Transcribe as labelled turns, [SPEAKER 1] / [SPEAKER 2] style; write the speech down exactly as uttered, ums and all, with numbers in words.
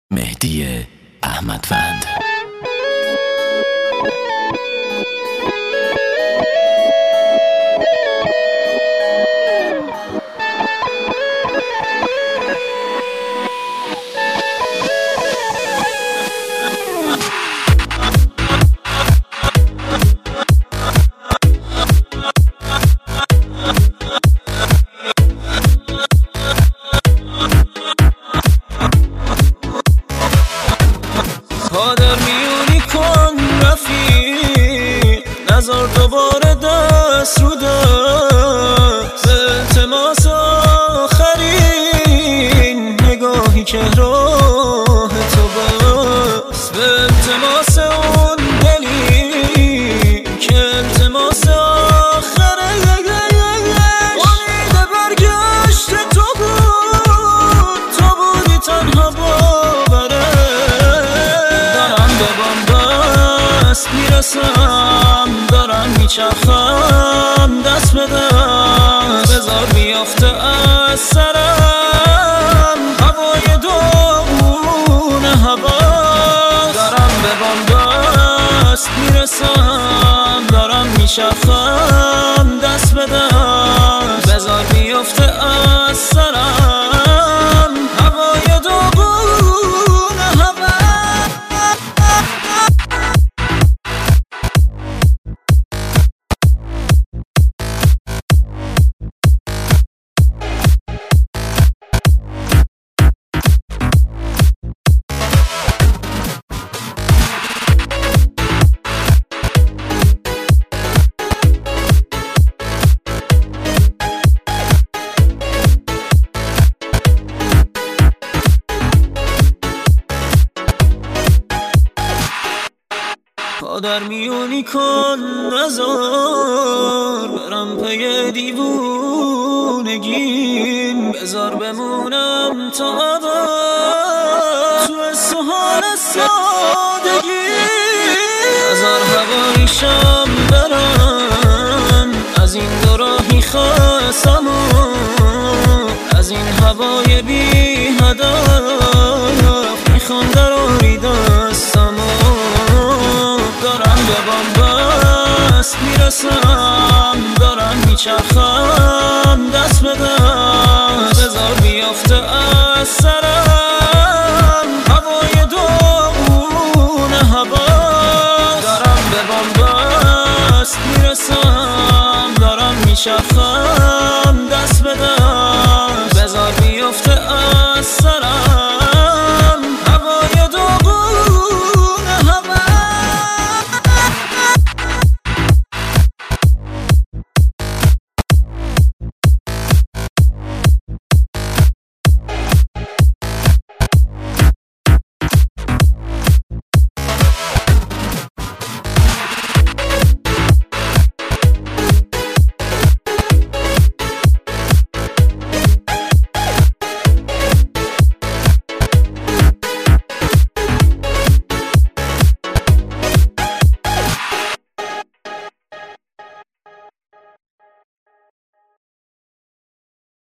[SPEAKER 1] مهدی احمدوند.
[SPEAKER 2] پادر میونی کن رفیق، نزار دوباره دست رو دست. به التماس آخرین نگاهی که راه تو بست، به التماس اون دلی که التماس آخره. امید برگشت تو بود، تو بودی تنها باوره. میرسم دارم میچرخم، دست بدم بذار بیافته از سرم هوای داغون هوا. دارم به بامدست میرسم، دارم میچرخم، دست بدم بذار بیافته از سرم هوای داغون هوا. پادر میونی کن نزار برم پی دیوونگیم، بذار بمونم تا ابد تو سوهان سادگی. بذار هوایشم برم از این دو راهی خواستم، از این هوای بی هدف میخوام دراری دستم. دارم به بامدست میرسم، دارم میچرخم، دست بدم بذار بیافته از سرم هوای داغون هوا. دارم به بامدست میرسم، دارم میچرخم.